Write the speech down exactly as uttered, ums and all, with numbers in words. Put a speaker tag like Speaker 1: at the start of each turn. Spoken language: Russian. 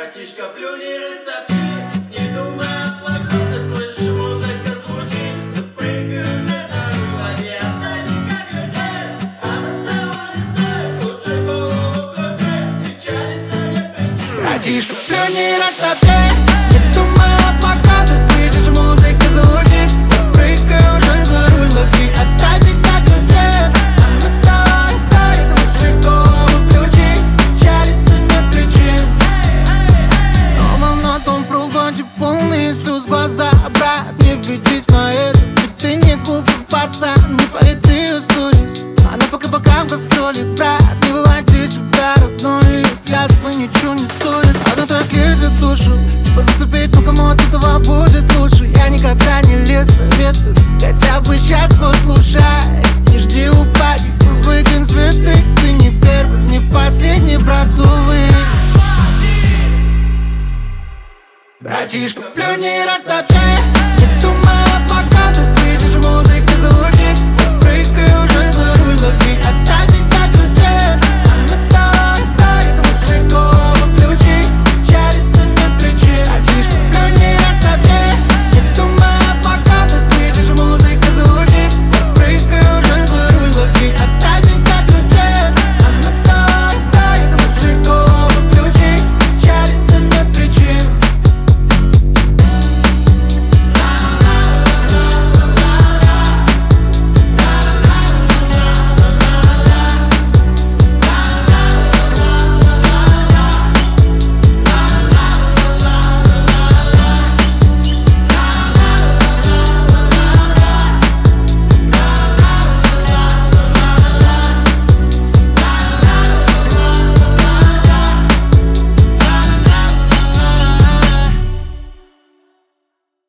Speaker 1: Братишка, плюнь и растопчи, не думай о плохом, ты слышишь, музыка звучит. Ты прыгай уже за руль, лови автоматика ключи. Она того не стоит, лучше голову крути, печалиться не причин.
Speaker 2: Братишка, плюнь и растопчи, не думай о плохом, ты слышишь, музыка звучит. Ты прыгай уже за руль, лови автоматика ключи. Она того не стоит, лучше голову включи, печалиться нет причин. Снова на том проводе полные слез глаза. Брат, не ведись на это, ведь ты не глупый пацан. Не политые сторис, она по кабакам гастролит. Брат, не выводи себя родной, клятвы ничего не стоит. Одно так лезет в душу, типа зацепить, ну кому от этого будет лучше. Я никогда не лез советую, хотя бы сейчас послушай. Не жди упади, выкинь цветы. Ты не первый, не последний, братовый. Братишка, плюнь и растопчи.